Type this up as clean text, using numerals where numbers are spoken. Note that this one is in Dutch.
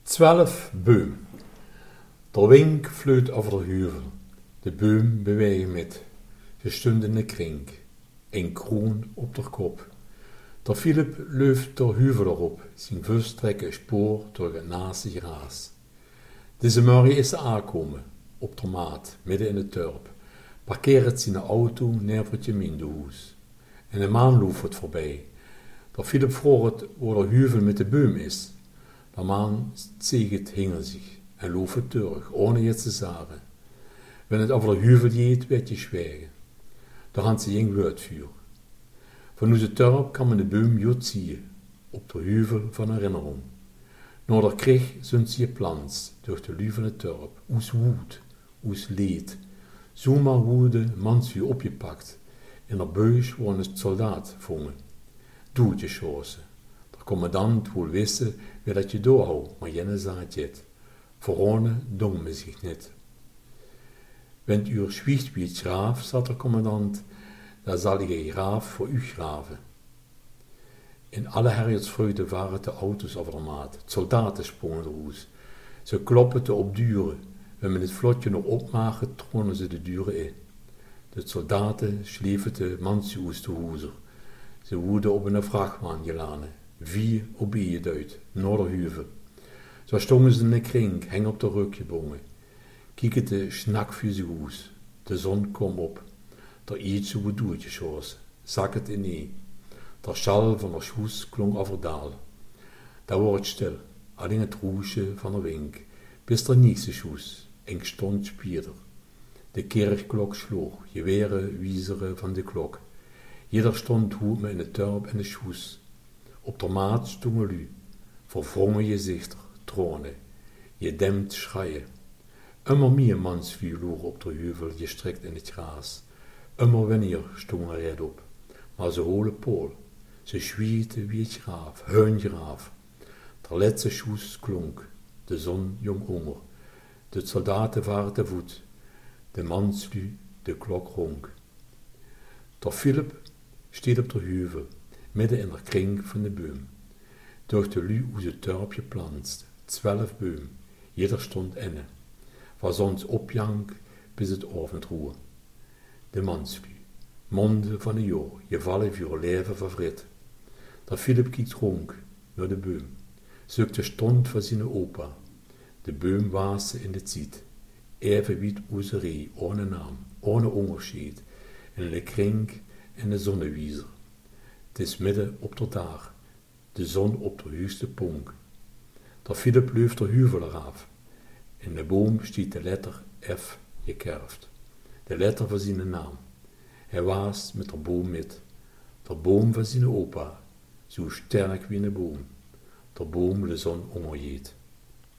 12 Beum. Der Wink fluit over de heuvel. De beum bewegen met. Ze stonden in de kring. Een kroon op der kop. Der Philip leuft der heuvel erop. Zijn vus trekken een spoor door het naaste gras. Deze morgen is ze aankomen. Op der maat, midden in het dorp. Parkeert zijn auto neer voor het gemeentehuis. En een man loopt voorbij. Der Philip vroeg waar der heuvel met de beum is. De man zegt hingel zich en loopt terug, ohne iets te zeggen. Wenn het over de heuvel gaat, werd je zwijgen. Daar had ze geen woord voor. Vanuit het dorp kan men de boom goed zien, op de heuvel van herinnering. Naar de kreeg zijn ze geplantst, door de luw van het dorp, oes woed, oes leed. Zomaar woede mansje opgepakt, in haar buis worden het soldaat vangen. Doodgeschossen. De commandant wil wissen wie dat je doorhoudt, maar jenne zaad het. Voorone dong me zich niet. Wenn u zwiegt wie het graaf, zat de commandant, dan zal ik een graaf voor u graven. In alle herjetsvreugde waren de auto's over de maat, het soldaten sprongen eruit. Ze kloppeten op duren, wenn men het vlotje nog opmaakte, tronen ze de duren in. De soldaten slieven de mansje uit de hoezer. Ze woeden op een vrachtwagen geladen, 4 op je uit, naar de heuvel. Zo stonden ze in de kring, heng op de rug gebogen. Kiekete snak voor ze huis. De zon kwam op. Der ietsje wordt doorgeschossen. Zak het in. Der schal van de schoes klonk over daal. Daar wordt het stil, alleen het roesje van de wink. Bis der nächste schoes, eng stond spierder. De kerkklok sloeg, geweren wiezeren van de klok. Jeder stond hoe me in het dorp en de schoes. Op der maat stonden lu, verwrongen gezichter, tronen, gedempt schreien. Immer meer mansvuur loog op de heuvel gestrekt in het gras. Immer wanneer stonden er rechtop, maar ze holen pool. Ze schwieten wie het graaf, hun graaf. Der laatste schoes klonk, de zon jong honger. De soldaten waren te voet, de manslu, de klok ronk. Der Philip steed op de heuvel, midden in de kring van de boom. Door de lu uit het dorp geplanst, 12 boom, jeder stond inne. Van zons opjank bis het avondroer. De manslu, monde van een jaar, gevallen voor leven vervrit. Der Philip kijkt rond naar de boom, zoekt de stond van zijn opa. De boom was in de tijd, even wit oezerie, ohne naam, ohne onderscheid, in de kring en de zonnewiezer. Het is midden op de dag, de zon op de hoogste ponk. Der Philip leuft de heuvel eraf. In de boom stiet de letter F gekerfd. De letter van zijn naam. Hij was met de boom met. De boom van zijn opa, zo sterk wie een boom. De boom de zon ondergeet.